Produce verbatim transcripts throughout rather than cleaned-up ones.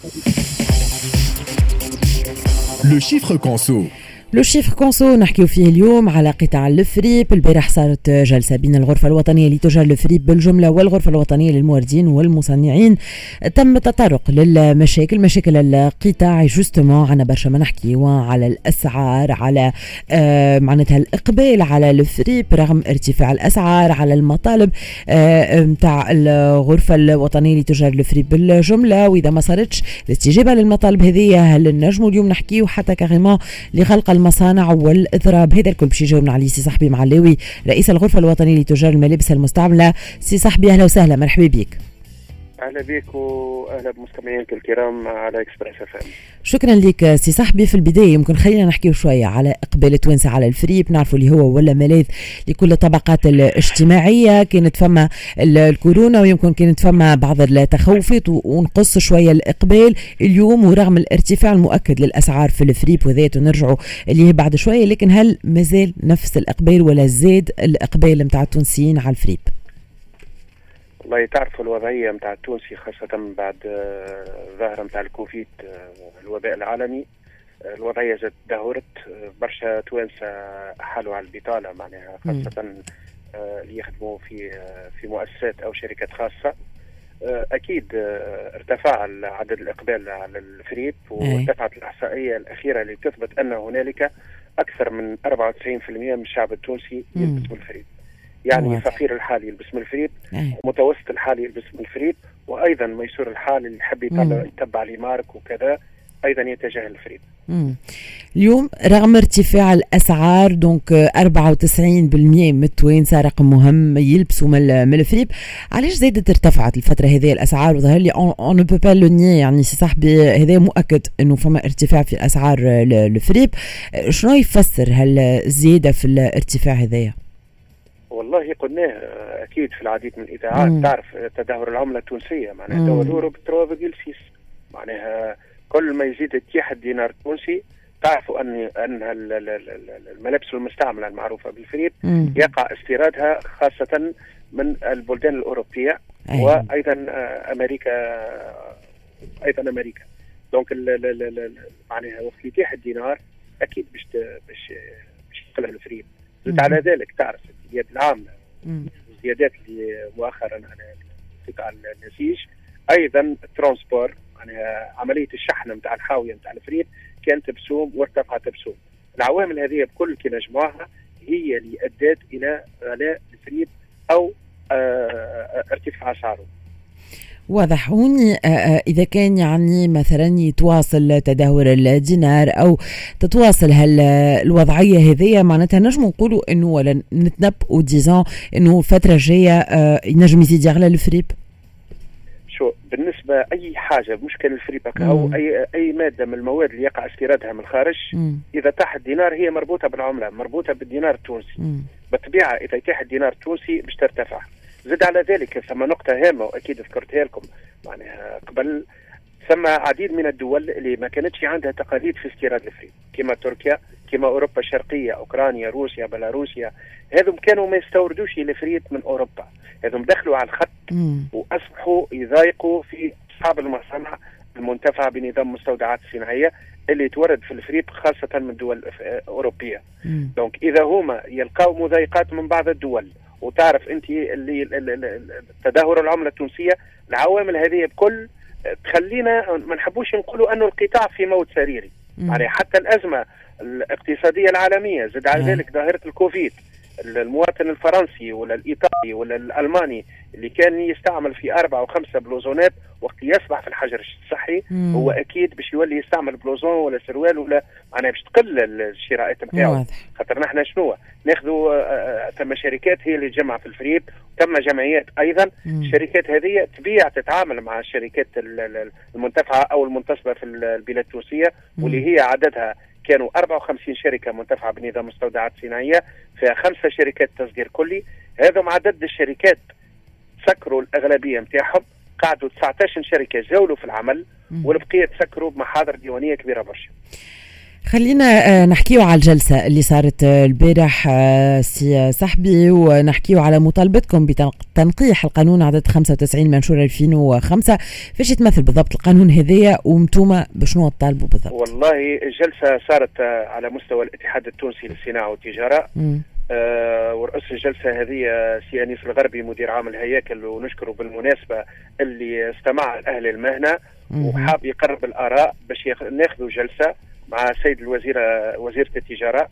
لو شيفر كونسو. لو شيفر كونسو نحكيو فيه اليوم على قطاع الفريب. البارح صارت جلسة بين الغرفة الوطنية لتجار الفريب بالجملة والغرفة الوطنية للموردين والمصنعين. تم التطرق للمشاكل مشاكل القطاع جوستمون. عنا برشا ما نحكيو على الأسعار، على آه معناتها الإقبال على الفريب رغم ارتفاع الأسعار، على المطالب متاع آه الغرفة الوطنية لتجار الفريب بالجملة، وإذا ما صارتش الاستجابة للمطالب هذه هل نجموا اليوم نحكيو حتى كاريمون لخلق المصانع والإضراب. هذا الكل باش يجاوبنا عليه سي صاحبي معلاوي رئيس الغرفة الوطنية لتجار الملابس المستعملة. سي صاحبي أهلا وسهلا، مرحبا بك. أهلا بك وأهلا بمستمعينك الكرام على إكسبريس اف ام. شكرا لك سي صاحبي. في البداية يمكن خلينا نحكيو شوية على إقبال التوانسة على الفريب. نعرفوا اللي هو ولا ملاذ لكل الطبقات الاجتماعية. كانت فما الكورونا ويمكن كانت فما بعض التخوفات ونقص شوية الإقبال اليوم، ورغم الارتفاع المؤكد للأسعار في الفريب وذاته نرجعوا اللي بعد شوية، لكن هل مازال نفس الإقبال ولا زاد الإقبال متاع التونسيين على الفريب؟ والله تعرفوا الوضعية متاع التونسي خاصة بعد ظاهرة متاع الكوفيد الوباء العالمي، الوضعية زاد دهورت. برشا توانسة حالوا على البطالة معناها، خاصة اللي يخدموا في في مؤسسات أو شركات خاصة. أكيد ارتفع عدد الإقبال على الفريب، وارتفعت الإحصائية الأخيرة اللي تثبت أن هنالك أكثر من أربعة وتسعين بالمئة من الشعب التونسي يلبسوا الفريب. يعني واضح. فقير الحال يلبس من الفريب، متوسط الحال يلبس من الفريب، وايضا ميسور الحال اللي يحب يتبع لي مارك وكذا ايضا يتجه الفريب. مم. اليوم رغم ارتفاع الاسعار دونك أربعة وتسعين بالمئة من التوانسه رقم مهم يلبسوا من الفريب. علاش زادت ارتفعت الفتره هذه الاسعار؟ وظهر لي اون نو بو با لو ني، يعني سي صاحبي هذا مؤكد انه فما ارتفاع في اسعار الفريب. شنو يفسر هالزياده في الارتفاع هذايا؟ والله قلناه اكيد في العديد من الاذاعات. مم. تعرف تدهور العمله التونسيه معناها دولار بترو فاصلة ستة معناها كل ما يزيد اتياح الدينار التونسي. تعرفوا ان ان الملابس المستعمله المعروفه بالفريب مم. يقع استيرادها خاصه من البلدان الاوروبيه. أيه. وايضا امريكا ايضا امريكا دونك معناها وقت يتيح الدينار اكيد باش باش باش يدخل الفريب. زد على ذلك تعرف الزيادات العامة الزيادات اللي مؤخرا على قطاع النسيج، ايضا الترانسبور يعني عمليه الشحن نتاع الحاويه نتاع الفريب كانت بسوم وارتفعت بسوم. العوامل هذه بكل كي نجمعها هي اللي ادت الى غلاء الفريب او اه ارتفاع اسعاره. واضح. هوني إذا كان يعني مثلا يتواصل تدهور الدينار أو تتواصل هالوضعية هذه، معناتها نجم نقولوا إنه ولا نتنبؤوا ديزان إنه الفترة الجاية ينجم يزيد يغلى الفريب. شو بالنسبة أي حاجة مشكل الفريب أو أي أي مادة من المواد اللي يقع استيرادها من الخارج مم. إذا تحت الدينار هي مربوطة بالعملة، مربوطة بالدينار التونسي. مم. بالطبيعة إذا يتاح الدينار التونسي باش ترتفع. زد على ذلك ثم نقطة هامة وأكيد ذكرتها لكم معناها قبل، ثم عديد من الدول اللي ما كانتش عندها تقاليد في استيراد الفريب كما تركيا كما أوروبا الشرقية، أوكرانيا، روسيا، بيلاروسيا، هذم كانوا ما يستوردوش الفريب من أوروبا. هذم دخلوا على الخط مم. وأصبحوا يضايقوا في أصحاب المصانع المنتفعة بنظام مستودعات الصناعية اللي تورد في الفريب خاصة من دول أوروبية. دونك إذا هما يلقاو مضايقات من بعض الدول، وتعرف انت اللي تدهور العمله التونسيه، العوامل هذه بكل تخلينا ما نحبوش نقولوا انه القطاع في موت سريري. يعني حتى الازمه الاقتصاديه العالميه زاد على ذلك ظاهره الكوفيد. المواطن الفرنسي ولا الايطالي ولا الالماني اللي كان يستعمل في اربعه وخمسه بلوزونات وقت يصبح في الحجر الصحي مم. هو اكيد باش يولي يستعمل بلوزون ولا سروال ولا معناها باش تقل الشراءات نتاعو. خاطر نحن شنو ناخذوا آه ثم شركات هي اللي تجمع في الفريب، ثم جمعيات ايضا. مم. الشركات هذه تبيع تتعامل مع الشركات المنتفعه او المنتصبه في البلاد التونسيه واللي هي عددها كانوا أربعة وخمسين شركة منتفعة بنظام مستودعات صناعية، فيها خمسة شركات تصدير كلي. هذا عدد الشركات سكروا الأغلبية متاعهم، قعدوا تسعة عشر شركة زاولوا في العمل والبقية تسكروا بمحاضر ديوانية كبيرة برشا. خلينا نحكيو على الجلسة اللي صارت البارح سي صاحبي، ونحكيو على مطالبتكم بتنقيح القانون عدد خمسة وتسعين منشور ألفين وخمسة. فاش يتمثل بالضبط القانون هذايا ومتوما بشنو تطالبوا بالضبط؟ والله الجلسة صارت على مستوى الاتحاد التونسي للصناعة والتجارة. آه ورئيس الجلسة هذه سي أنيس الغربي مدير عام الهياكل، ونشكره بالمناسبة اللي استمع لأهل المهنة وحاب يقرب الآراء باش ناخذوا جلسة مع السيد الوزير وزيرة التجارة.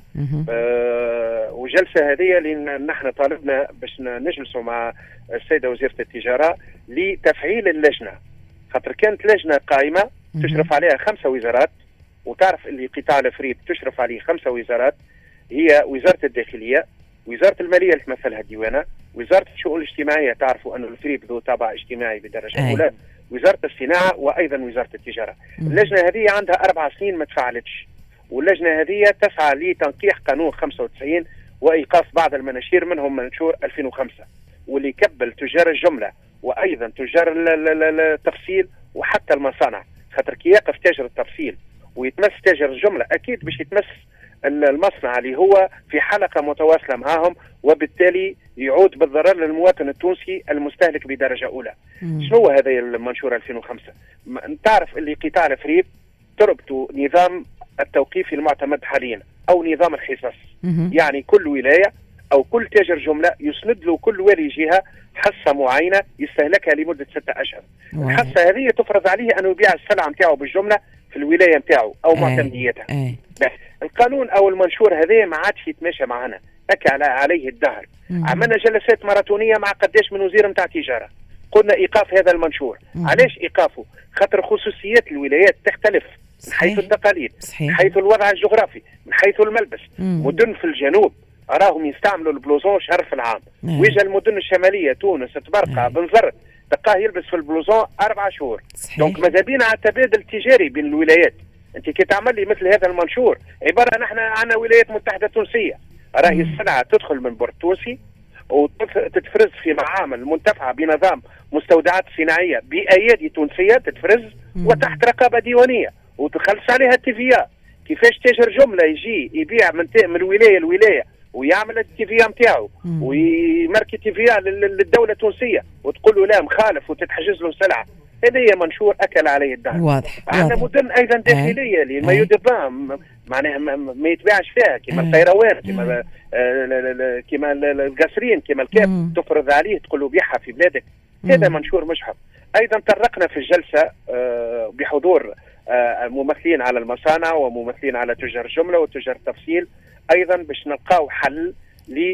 آه وجلسة هذه اللي نحن طالبنا باش نجلسوا مع السيدة وزيرة التجارة لتفعيل اللجنة، خاطر كانت لجنة قائمة تشرف عليها خمسة وزارات، وتعرف اللي قطاع الفريب تشرف عليه خمسة وزارات، هي وزارة الداخلية، وزارة المالية اللي تمثلها الديوانة، وزارة الشؤون الاجتماعية، تعرفوا أن الفريب ذو طابع اجتماعي بدرجة أولى، وزارة الصناعة، وأيضا وزارة التجارة. اللجنة هذه عندها أربع سنين ما تفعلتش، واللجنة هذه تسعى لتنقيح قانون خمسة وتسعين وإيقاف بعض المناشير منهم منشور ألفين وخمسة، واللي يكبل تجار الجملة وأيضا تجار التفصيل وحتى المصانع، خاطر كي يقف تاجر التفصيل ويتمس تاجر الجملة أكيد باش يتمس المصنع اللي هو في حلقة متواصلة معهم، وبالتالي يعود بالضرر للمواطن التونسي المستهلك بدرجة أولى. شنو هذا المنشور ألفين وخمسة؟ تعرف اللي قطاع الفريب تربط نظام التوقيف المعتمد حاليا أو نظام الحصص، يعني كل ولاية أو كل تاجر جملة يسند له كل والي جهة حصة معينة يستهلكها لمدة ستة أشهر. الحصة هذه تفرض عليه أنه يبيع السلعة متاعه بالجملة في الولاية متاعه أو معتمديتها. القانون أو المنشور هذا ما عادش يتماشى معنا، أكل عليه الدهر. عملنا جلسات ماراثونية مع قداش من وزير متاع تجارة، قلنا إيقاف هذا المنشور. مم. علاش إيقافه؟ خاطر خصوصيات الولايات تختلف من حيث التقاليد، من حيث الوضع الجغرافي، من حيث الملبس. مم. مدن في الجنوب أراهم يستعملوا البلوزون شهر في العام، ويجا المدن الشمالية تونس تبرقة بنزرت تلقاه يلبس في البلوزون أربع شهور. دونك ماذا بينا على التبادل التجاري بين الولايات. انت كي تعمل لي مثل هذا المنشور عباره نحن عندنا ولايات متحده تونسيه، راهي السلعه تدخل من بورت تونسي وتتفرز في معامل منتفعه بنظام مستودعات صناعيه بايادي تونسيه تتفرز وتحت رقابه ديوانيه وتخلص عليها التيفيا. كيفاش تاجر جمله يجي يبيع من من ولايه لولايه ويعمل التيفيا نتاعو ويماركي تيفيا للدوله التونسيه وتقول له لا مخالف وتتحجز له سلعه؟ هذه منشور أكل عليه الدهر. واضح. عندنا مدن أيضا داخلية اللي ما يدبا معناها ما يتباعش فيها كما الطيروان، كما كما القصرين، كما الكاب تفرض عليه تقول له بيعها في بلادك. هذا منشور مشحف. أيضا طرقنا في الجلسة بحضور ممثلين على المصانع وممثلين على تجار الجملة وتجار التفصيل أيضا باش نلقاو حل لي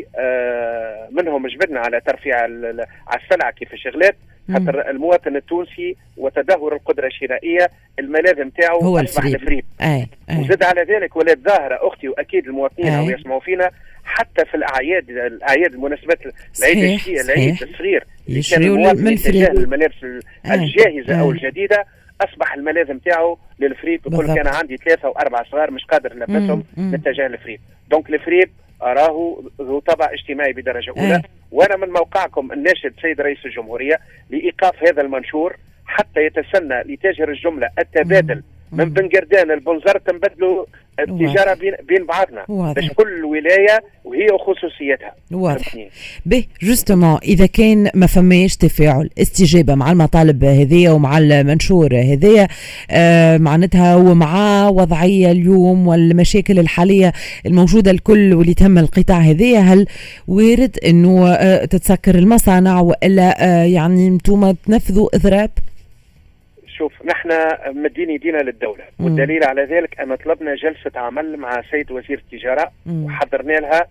منهم جبدنا على ترفيع على السلع كيف الشغلات، خاطر المواطن التونسي وتدهور القدرة الشرائية الملاذ نتاعو هو أصبح الفريب. أي. أي. وزاد على ذلك ولاد ظاهرة أختي وأكيد المواطنين أو يسمعوا فينا حتى في الأعياد الأعياد المناسبات العيد الشيء العيد الصغير يشريوا من الفريب الملابس الجاهزة أو الجديدة أصبح الملاذ نتاعو للفريب. يقول لك أنا عندي ثلاثة وأربع صغار مش قادر نلبسهم نتجه للفريب. دونك الفريب أراه ذو طابع اجتماعي بدرجة أولى. أه. وأنا من موقعكم الناشد سيد رئيس الجمهورية لإيقاف هذا المنشور حتى يتسنى لتاجر الجملة التبادل مم. من بن قردان البنزر تنبدلوا التجارة بين, بين بعضنا باش كل ولاية وهي وخصوصيتها. واضح. به جوستومون إذا كان ما فماش تفاعل استجابة مع المطالب هذه ومع المنشور هذه آه معناتها ومع وضعية اليوم والمشاكل الحالية الموجودة الكل واللي تهم القطاع هذه، هل وارد أنه آه تتسكر المصانع وإلا آه يعني انتم تنفذوا إضراب؟ شوف نحن مدين يدينا للدولة مم. والدليل على ذلك أن طلبنا جلسة عمل مع سيد وزير التجارة مم. وحضرنا لها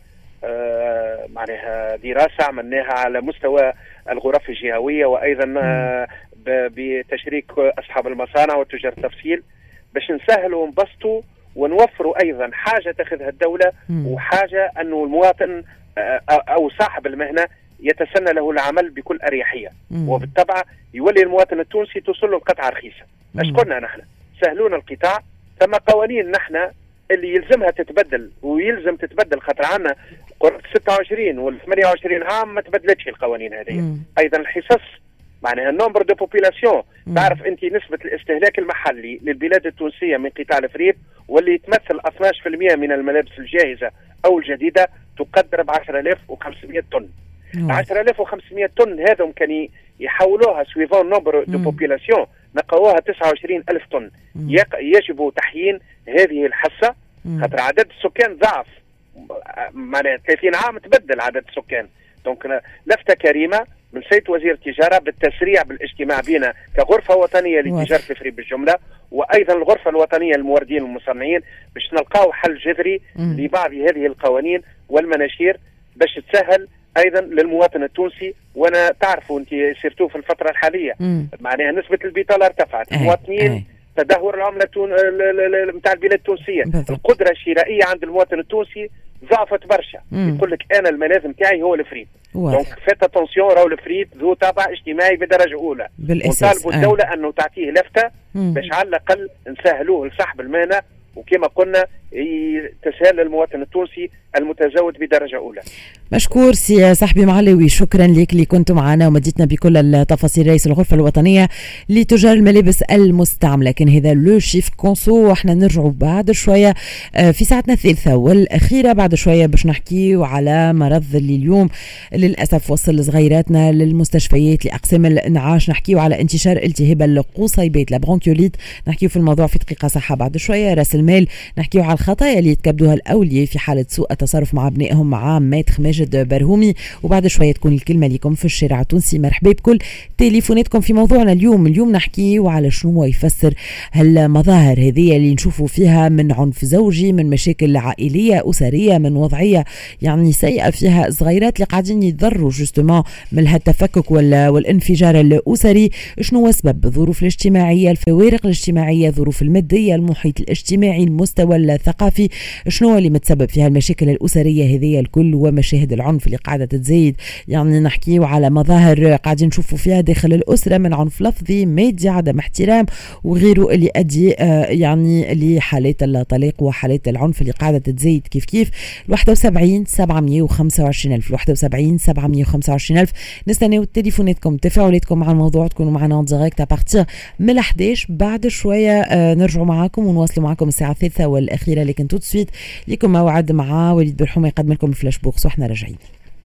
آه معناها دراسة عملناها على مستوى الغرف الجهوية وأيضا آه بتشريك أصحاب المصانع وتجار التفصيل باش نسهلوا ونبسطوا ونوفروا أيضا حاجة تأخذها الدولة مم. وحاجة أنه المواطن آه أو صاحب المهنة يتسنى له العمل بكل أريحية. مم. وبالطبع يولي المواطن التونسي توصل له القطعة رخيصة. اش قلنا نحن؟ سهلونا القطاع، ثم قوانين نحن اللي يلزمها تتبدل ويلزم تتبدل، خاطر عنا قرب ستة وعشرين ولا ثمانية وعشرين عام ما تبدلتش القوانين هذه. أيضا الحصص معناها النمبر دو بوبيلاسيون. تعرف انت نسبه الاستهلاك المحلي للبلاد التونسيه من قطاع الفريب واللي تمثل اثني عشر بالمئة من الملابس الجاهزه او الجديده تقدر ب عشرة آلاف وخمسمئة طن. عشرة آلاف وخمسمئة طن هذم كان يحولوها سويفون نمبر دو بوبيلاسيون نلقاوها تسعة وعشرين ألف طن. يجب تحيين هذه الحصه خاطر عدد السكان ضعف، معناها ثلاثين عام تبدل عدد السكان. دونك لفته كريمه من سيد وزير التجاره بالتسريع بالاجتماع بنا كغرفه وطنيه لتجاره الفريب بالجمله، وايضا الغرفه الوطنيه للموردين والمصنعين باش نلقاو حل جذري لبعض هذه القوانين والمناشير باش تسهل ايضا للمواطن التونسي. وانا تعرفوا انت سيرتو في الفتره الحاليه معناها نسبه البطاله ارتفعت، المواطنين تدهور العمله نتاع البلاد التونسيه، القدره الشرائيه عند المواطن التونسي ضعفت برشا. يقول لك انا الملاذ نتاعي هو الفريد. دونك فات اتونسيون، راهو الفريد ذو طابع اجتماعي بدرجه اولى، وطالبوا الدوله آه. انه تعطيه لفته باش على الاقل نسهلوه لصاحب المهنه، وكما قلنا تسهل للمواطن التونسي المتزود بدرجه اولى. مشكور سي صاحبي معلوي، شكرا لك اللي كنت معنا ومديتنا بكل التفاصيل. رئيس الغرفه الوطنيه لتجار الملابس المستعمله كان هذا لو شيف كونسو. واحنا نرجعوا بعد شويه في ساعتنا الثالثه والاخيره بعد شويه باش نحكيو على مرض اللي اليوم للاسف وصل صغيراتنا للمستشفيات لاقسام الانعاش. نحكيو على انتشار التهاب القصيبات لابرونكيوليت، نحكيو في الموضوع في دقيقه صحه بعد شويه. راس المال نحكيو على الخطايا اللي يتكبدوها الاولياء في حاله سوء التصرف مع ابنائهم مع ميتر ماجد برهومي. وبعد شويه تكون الكلمه لكم في الشارع التونسي. مرحبا بكل تليفوناتكم في موضوعنا اليوم. اليوم نحكيو على شنو يفسر هالمظاهر هذه اللي نشوفوا فيها من عنف زوجي، من مشاكل عائليه اسريه، من وضعيه يعني سيئه فيها صغيرات اللي قاعدين يتضروا جوستومون من هالتفكك والانفجار الاسري. شنو سبب؟ الظروف الاجتماعيه، الفوارق الاجتماعيه، الظروف الماديه، المحيط الاجتماعي، المستوى الثقافي، شنو اللي متسبب في هالمشاكل الاسريه هذه الكل، ومشاهد العنف اللي قاعده تزيد. يعني نحكيو على مظاهر قاعدين نشوفوا فيها داخل الاسره من عنف لفظي، مادي، عدم احترام وغيره اللي يؤدي آه يعني لحالات الطلاق وحالات العنف اللي قاعده تزيد كيف كيف. واحد وسبعين سبعمية وخمسة وعشرين ألف واحد وسبعين سبعمية وخمسة وعشرين ألف. نستناو تليفوناتكم، تفاعلاتكم مع الموضوع، تكونوا معنا ديريكت ابارتير من احد عشر. بعد شويه آه نرجعوا معاكم ونواصلوا معاكم الساعه الثالثه والاخيره، لكن تو سويت لكم موعد مع وليد برحومه يقدم لكم الفلاش بوكس واحنا راجعين.